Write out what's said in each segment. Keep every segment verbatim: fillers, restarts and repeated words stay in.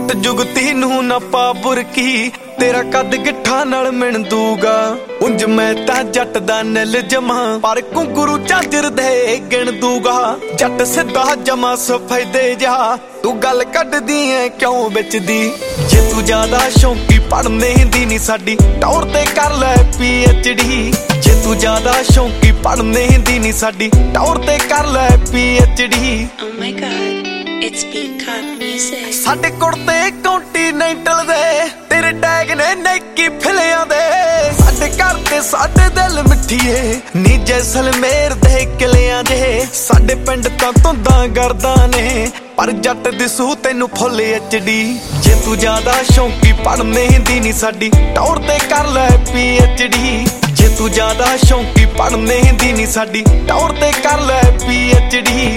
ਟੁੱਟ ਜੁਗਤੀ ਨੂੰ ਨਾ ਪਾ ਬੁਰਕੀ, ਤੇਰਾ ਕੱਦ ਗਿੱਠਾਂ ਨਾਲ ਮਿਣ ਦੂਗਾ। ਉਂਝ ਮੈਂ ਤਾਂ ਜੱਟ ਦਾ ਨਿਲ ਜਮਾ, ਪਰ ਘੁੰਗਰੂ ਝਾਂਜਰ ਦੇ ਗਿਣ ਦੂਗਾ। ਜੱਟ ਸਿੱਧਾ ਜਮਾ ਸਫੈਦੇ ਜਾ, ਤੂੰ ਗੱਲ ਕੱਢਦੀ ਐ ਕਿਉਂ ਵਿੱਚ ਦੀ। ਜੇ ਤੂੰ ਜ਼ਿਆਦਾ ਸ਼ੌਂਕੀ ਪੜ੍ਹਨੇ ਦੀ ਨੀ ਸਾਡੀ, ਟੌਰ ਤੇ ਕਰ ਲੈ ਪੀ ਐਚ ਡੀ। ਜੇ ਤੂੰ ਜ਼ਿਆਦਾ ਸ਼ੌਂਕੀ ਪੜ੍ਹਨੇ ਦੀ ਨੀ ਸਾਡੀ, ਟੌਰ ਤੇ ਕਰ ਲੈ P H D. Oh my God, it's Peacock Music। ਸਾਡੇ ਕੁੜਤੇ ਕੰਟੀਨੈਂਟਲ ਦੇ, ਤੇਰੇ ਟੈਗ ਨੇ ਨਾਈਕੀ ਫਿਲਿਆਂ ਦੇ। ਸਾਡੇ ਘਰ ਤੇ ਸਾਡੇ ਦਿਲ ਮਿੱਠੀਏ ਨੀ ਜੈਸਲਮੇਰ ਦੇ ਕਿਲਿਆਂ ਦੇ। ਸਾਡੇ ਪਿੰਡ ਤਾਂ ਧੁੰਦਾਂ ਕਰਦਾ ਨੇ, ਪਰ ਜੱਟ ਦਿਸੂ ਤੈਨੂੰ ਫੁੱਲ ਐਚ ਡੀ। ਜੇ ਤੂੰ ਜ਼ਿਆਦਾ ਸ਼ੌਂਕੀ ਪੜ੍ਹਨੇ ਦੀ ਨੀ ਸਾਡੀ, ਟੌਰ ਤੇ ਕਰ ਲੈ ਪੀ ਐਚ ਡੀ। ਜੇ ਤੂੰ ਜ਼ਿਆਦਾ ਸ਼ੌਂਕੀ ਪੜ੍ਹਨੇ ਦੀ ਨੀ ਸਾਡੀ, ਟੌਰ ਤੇ ਕਰ ਲੈ ਪੀ ਐਚ ਡੀ।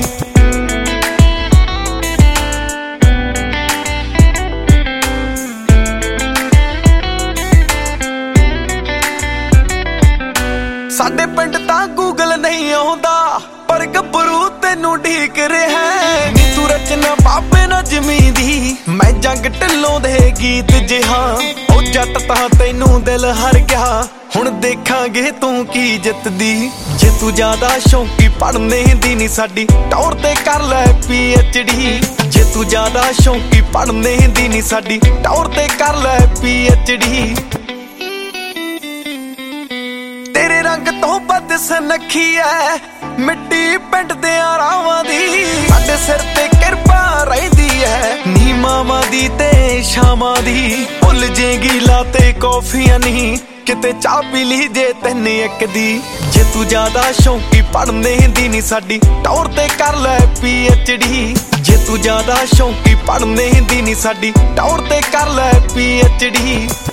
ਸਾਡੇ ਪਿੰਡ ਤਾਂ ਗੂਗਲ ਨਹੀਂ ਆਉਂਦਾ, ਪਰ ਗੱਭਰੂ ਤੈਨੂੰ ਢੀਕ ਰਿਹਾ। ਨੀ ਤੂੰ ਰਚਨਾ ਬਾਬੇ ਨਜ਼ਮੀ ਦੀ, ਮੈਂ ਜੰਗ ਢਿੱਲੋਂ ਦੇ ਗੀਤ ਜਿਹਾ। ਉਹ ਜੱਟ ਤਾਂ ਤੈਨੂੰ ਦਿਲ ਹਰ ਗਿਆ, ਹੁਣ ਦੇਖਾਂਗੇ ਤੂੰ ਕੀ ਜਿੱਤਦੀ। ਜੇ ਤੂੰ ਜ਼ਿਆਦਾ ਸ਼ੌਂਕੀ ਪੜ੍ਹਨੇ ਦੀ ਨੀ ਸਾਡੀ, ਟੌਰ ਤੇ ਕਰ ਲੈ ਪੀ ਐਚ ਡੀ। ਜੇ ਤੂੰ ਜ਼ਿਆਦਾ ਸ਼ੌਂਕੀ ਪੜ੍ਹਨੇ ਦੀ ਨੀ ਸਾਡੀ, ਟੌਰ ਤੇ ਕਰ ਲੈ ਪੀ ਐਚ ਡੀ। ਤੇਰੇ ਰੰਗ ਤੋਂ ਵੱਧ ਸੁਨੱਖੀ ਐ ਮਿੱਟੀ ਪਿੰਡ ਦੇ ਰਾਵਾਂ ਦੀ। ਸਾਡੇ ਸਿਰ ਤੇ ਕਿਰਪਾ ਰਹਿੰਦੀ ਐ ਨੀ ਮਾਵਾਂ ਦੀ ਤੇ ਸ਼ਾਮਾਂ ਦੀ। ਭੁੱਲ ਜੇਗੀ ਲਾਤੇ ਕੌਫੀਆਂ ਨਹੀਂ, ਕਿਤੇ ਚਾਹ ਪੀ ਲਈ ਜੇ ਤੈਨੂੰ ਇੱਕ ਦੀ। ਜੇ ਤੂੰ ਜ਼ਿਆਦਾ ਸ਼ੌਂਕੀ ਪੜ੍ਹਨੇ ਦੀ ਨੀ ਸਾਡੀ, ਟੌਰ ਤੇ ਕਰ ਲੈ ਪੀ ਐਚ ਡੀ। ਜੇ ਤੂੰ ਜ਼ਿਆਦਾ ਸ਼ੌਂਕੀ ਪੜ੍ਹਨੇ ਦੀ ਨੀ ਸਾਡੀ, ਟੌਰ ਤੇ ਕਰ ਲੈ ਪੀ ਐਚ ਡੀ।